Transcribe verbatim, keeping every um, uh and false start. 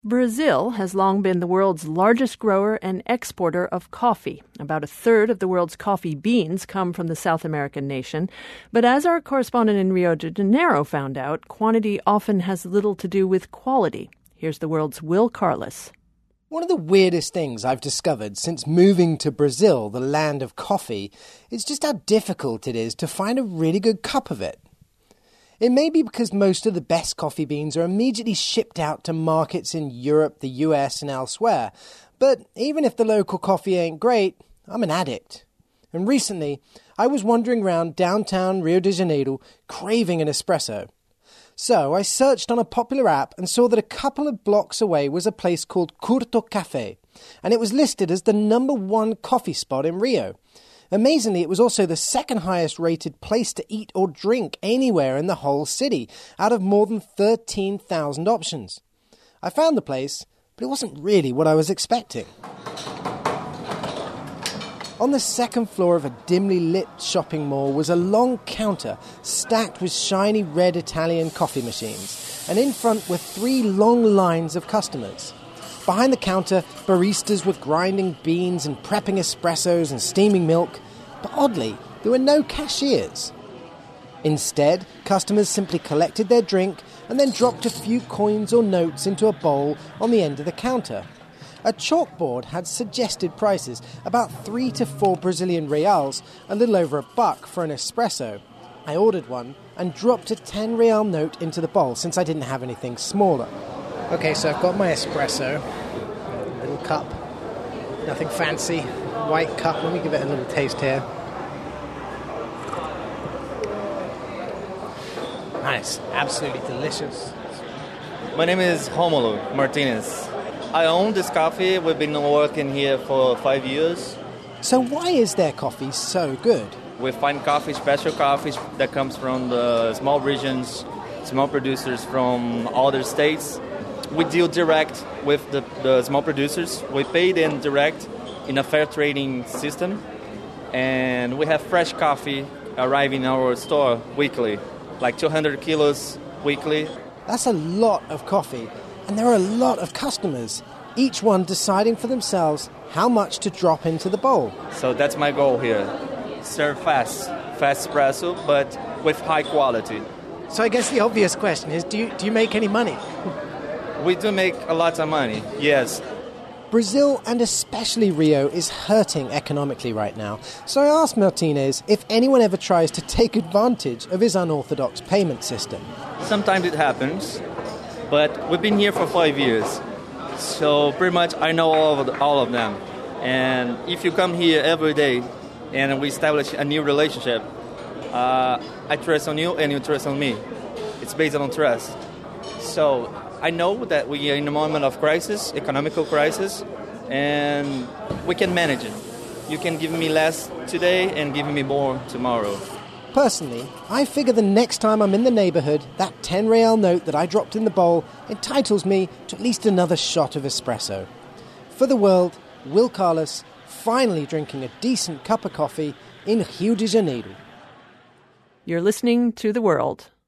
Brazil has long been the world's largest grower and exporter of coffee. About a third of the world's coffee beans come from the South American nation. But as our correspondent in Rio de Janeiro found out, quantity often has little to do with quality. Here's the world's Will Carlos. One of the weirdest things I've discovered since moving to Brazil, the land of coffee, is just how difficult it is to find a really good cup of it. It may be because most of the best coffee beans are immediately shipped out to markets in Europe, the U S and elsewhere. But even if the local coffee ain't great, I'm an addict. And recently, I was wandering around downtown Rio de Janeiro craving an espresso. So I searched on a popular app and saw that a couple of blocks away was a place called Curto Café, and it was listed as the number one coffee spot in Rio. Amazingly, it was also the second highest rated place to eat or drink anywhere in the whole city, out of more than thirteen thousand options. I found the place, but it wasn't really what I was expecting. On the second floor of a dimly lit shopping mall was a long counter stacked with shiny red Italian coffee machines, and in front were three long lines of customers. Behind the counter, baristas were grinding beans and prepping espressos and steaming milk, but oddly, there were no cashiers. Instead, customers simply collected their drink and then dropped a few coins or notes into a bowl on the end of the counter. A chalkboard had suggested prices, about three to four Brazilian reals, a little over a buck for an espresso. I ordered one and dropped a ten real note into the bowl since I didn't have anything smaller. Okay, so I've got my espresso, little cup, nothing fancy, white cup. Let me give it a little taste here. Nice, absolutely delicious. My name is Romulo Martinez. I own this coffee. We've been working here for five years. So why is their coffee so good? We find coffee, special coffee that comes from the small regions, small producers from other states. We deal direct with the, the small producers. We pay them direct in a fair trading system. And we have fresh coffee arriving in our store weekly, like two hundred kilos weekly. That's a lot of coffee. And there are a lot of customers, each one deciding for themselves how much to drop into the bowl. So that's my goal here. Serve fast, fast espresso, but with high quality. So I guess the obvious question is, do you, do you make any money? We do make a lot of money, yes. Brazil, and especially Rio, is hurting economically right now. So I asked Martinez if anyone ever tries to take advantage of his unorthodox payment system. Sometimes it happens, but we've been here for five years. So pretty much I know all of, the, all of them. And if you come here every day and we establish a new relationship, uh, I trust on you and you trust on me. It's based on trust. So I know that we are in a moment of crisis, economical crisis, and we can manage it. You can give me less today and give me more tomorrow. Personally, I figure the next time I'm in the neighbourhood, that ten real note that I dropped in the bowl entitles me to at least another shot of espresso. For the world, Will Carlos, finally drinking a decent cup of coffee in Rio de Janeiro. You're listening to The World.